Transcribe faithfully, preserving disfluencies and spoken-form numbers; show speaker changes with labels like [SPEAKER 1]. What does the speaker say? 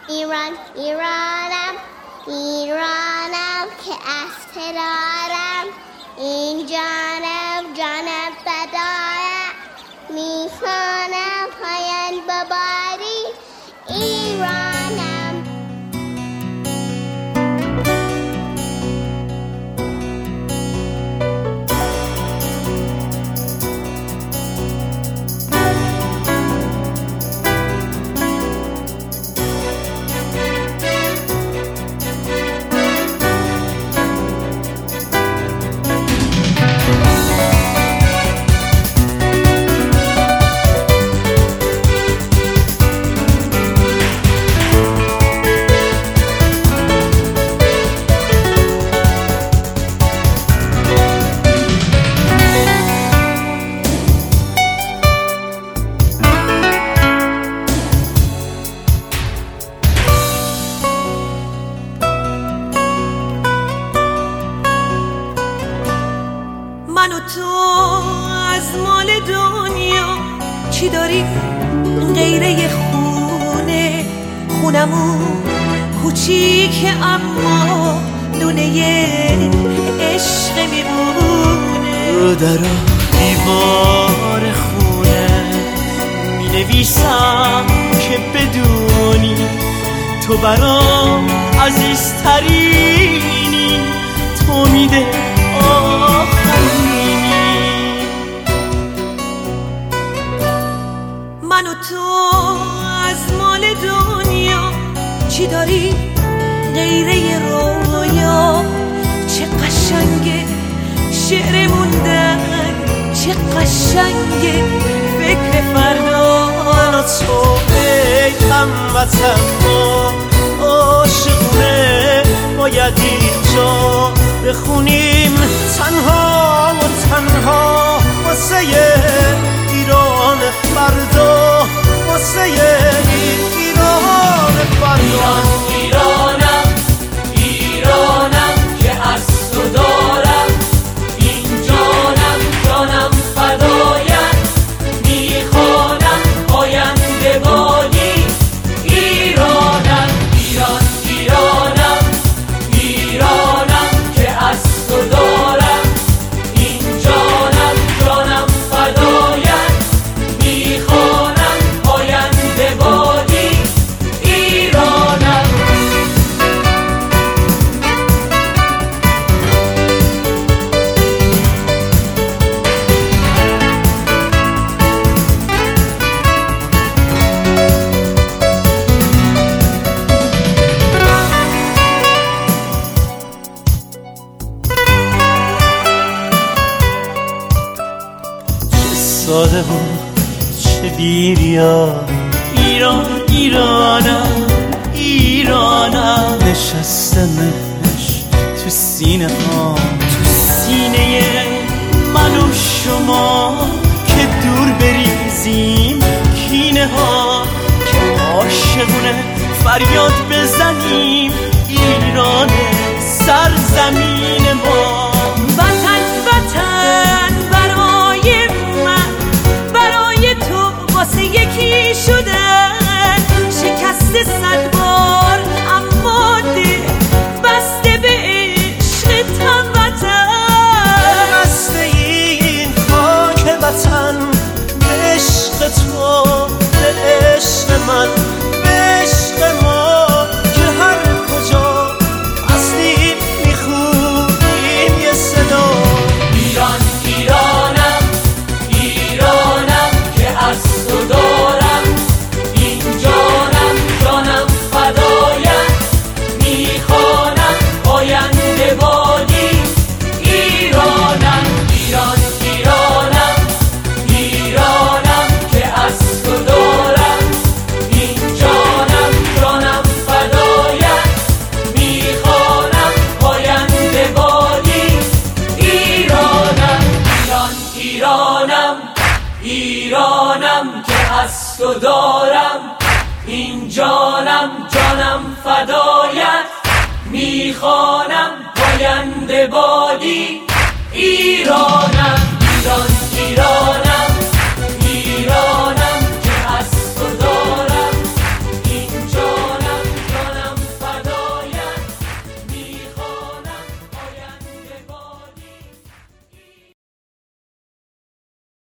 [SPEAKER 1] ایران ایرانم ایرانم که افترارم، این جانم جانم فدایم، میخوانم پایان بباری ایرانم.
[SPEAKER 2] من و تو از مال دنیا چی داری غیره خونه؟ خونمون کوچیک اما دونه عشق میمونه.
[SPEAKER 3] در دیوار خونه می نویسم که بدونی تو برام عزیزترینی، تو میده آخرینی.
[SPEAKER 2] من و تو از مال دنیا چی داری غیره رویا؟ چه قشنگه شعر موندن، چه قشنگه فکر فردا.
[SPEAKER 3] من و تو ای هموطن ما عاشقونه باید اینجا بخونیم تنها و تنها واسه ایران فردا، واسه ایران فردا.
[SPEAKER 4] ایرانم ایرانم که از تو دارم، این جانم جانم فدایت، میخوانم آینده بادی ایرانم. ایران ایرانم ایرانم که از تو دارم، این جانم جانم فدایت، میخوانم آینده بادی ایرانم.
[SPEAKER 3] ساده و چه بیریا، ایران ایرانم ایرانم. نشسته مهرش تو سینه ها، تو سینه من و شما، که دور بریزیم کینه ها، که عاشقونه فریاد بزنیم ایران سرزمین ما.
[SPEAKER 2] وطن وطن برای من، برای تو واسه یکی شدن، شکست صد بار اما دل بسته به عشقتم وطن.
[SPEAKER 3] بسته این خاک وطن به عشق تو، به عشق من، به عشق ما، که هر کجا هستیم میخونیم یه صدا.
[SPEAKER 4] ایران ایرانم ایرانم که از تو دارم، این جانم جانم فدایت، میخوانم آینده بادی ایرانم. ایران ایرانم ایرانم که از تو دارم، این جانم جانم فدایت، میخوانم آینده بادی ایرانم. ایران ایرانم ایرانم که از تو دارم، این جانم جانم فدایت، میخوانم پاینده بادی ایرانم. ایران